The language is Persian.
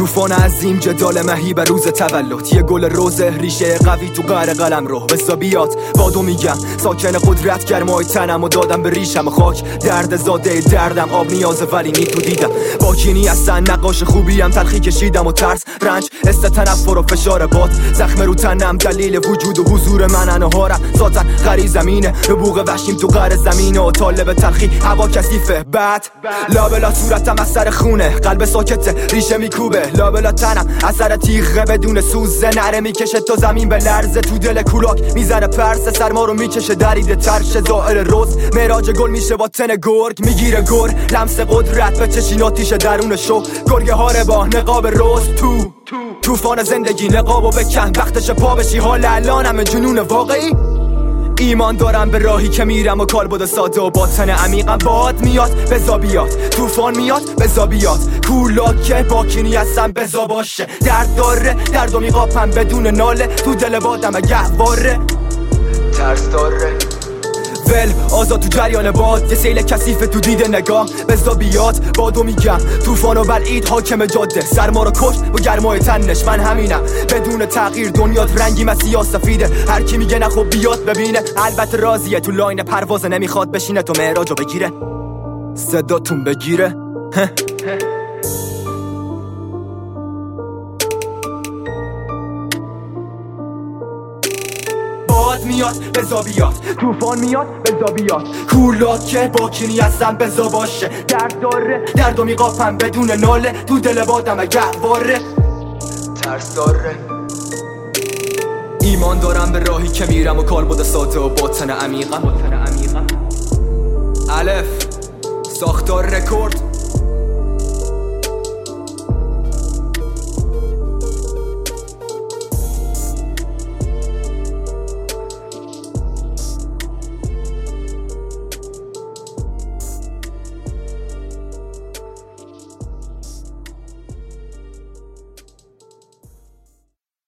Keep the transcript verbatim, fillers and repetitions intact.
طوفان عظیم جدال مهیب روز تولد، یه گل روز ریشه قوی تو قعر قلم رو حسابیات بادو میگم ساکن قدرت گرمای تنم و دادم به ریشم خاک درد زاده دردم آب نیازه ولی نی تو دیدم با کینی هستن نقاش خوبیم تلخی کشیدم و ترس رنج است تنفر و فشار باد زخم رو تنم دلیل وجود و حضور منن و هارم ذاتن غری زمینه نبوغ وحشیم تو قعر زمینه و طالب تلخی هوا کثیفه بعد لابلا صورتم از سر خونه قلب ساکته ریشه میکوبه لابلا تنم اثر تیغه بدون سوزه نره میکشه تا زمین به لرزه تو دل کولاک میزنه پرسه سرما رو میکشه دریده ترش زائر روز معراج گل میشه با تن گرگ میگیره گر لمس قدرت به چشیناتیشه درون شو گرگ هاره با نقاب روز تو طوفان زندگی نقابو بکن وقتش پا بشی حال الانم جنون واقعی ایمان دارم به راهی که میرم و کالبد ساده و باطن عمیقم باد میاد بزا بیاد طوفان میاد بزا بیاد کولاکه باکینی هستم بزا باشه درد داره درد و میقاپم بدون ناله تو دل بادم گهواره ترس داره ول آزاد تو جریان باد یه سیل کثیف تو دیده نگاه بزا بیاد بادو میگم طوفان و بلعید حاکم جاده سرما رو کشت با گرمای تنش من همینم بدون تغییر دنیات رنگی مسیح سفیده هر کی میگه نه خب بیاد ببینه البته راضیه تو لاین پرواز نمیخواد بشینه تو معراجو بگیره صداتون بگیره باد میاد بزا بیاد طوفان میاد بزا بیاد کولاکه باکینی هستم بزا باشه درد داره درد و میقاپم بدون ناله تو دل بادم گهواره ترس داره ایمان دارم به راهی که میرم و کالبد ساده و باطن عمیقم الف ساختار رکورد